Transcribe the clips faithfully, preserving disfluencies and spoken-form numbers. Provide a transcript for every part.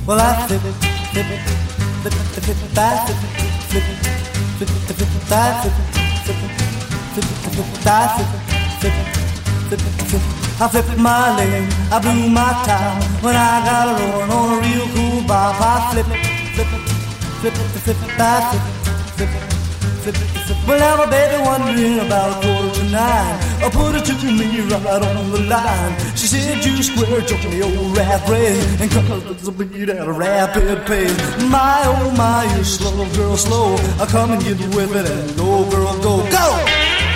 Well, I flip it, flip it, flip it, flip it, I flip it, flip it, flip it, flip it, I flip it, flip it, flip it, flip it, I flip it, flip it, flip it, flip it. I flipped my lane, I blew my top when I got a rolling on a real cool bop. I flip it, flip it, flip it, flip it, I flip it, flip it, flip it, flip it. Well, now my baby wondering about a quarter to nine. I put it to me right on the line. She said, you square jump me old rat race and cause the beat at a rapid pace. My, oh my, you slow, girl, slow. I come and get with it and go, girl, go, go!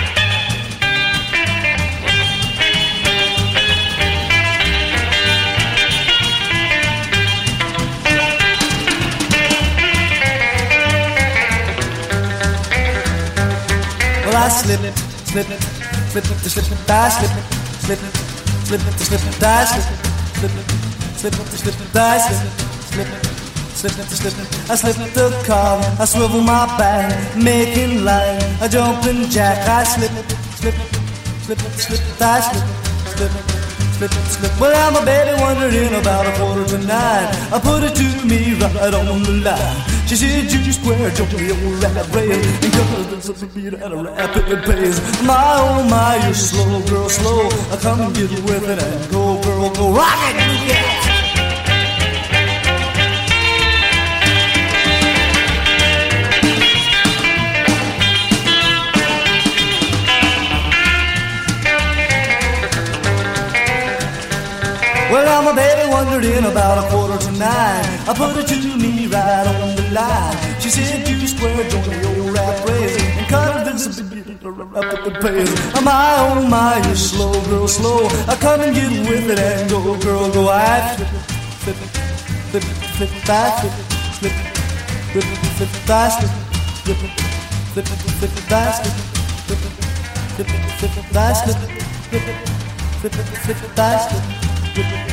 Well, I slip it, slip it, slip it, to slip it, I slip it, slip it, slip it, to slip it, I slip it, slip it, slip it, to slip it, I slip it, slip it, slip it, to slip it. I slip the car, I swivel my back, making light, a jumping jack. I slip it, slip it, slip it, slip it, I slip it, slip it, slip it, slip it. Well, I'm a baby wondering about a quarter to nine. I put it to me right on the line. She said, you square jump me old rat rail and cause it's a beat at a rapid pace. My, oh my, you're slow, girl, slow. I come and get with it and go, girl, go. Rock it, yeah! Well, I'm a baby wondering about a quarter to nine. I put it to me right on the line. She said, you square join the old rap race and cut it this beat up at the pace. My, oh my, you're slow, girl, slow. I come and get with it and go, girl, go. I flip it, flip it, flip it, flip it, I flip it, flip it, flip it, flip it, I slip it, flip it, flip it, flip it, I slip it, flip it, flip it, flip it, I slip it, flip it, flip it, flip it, I slip it.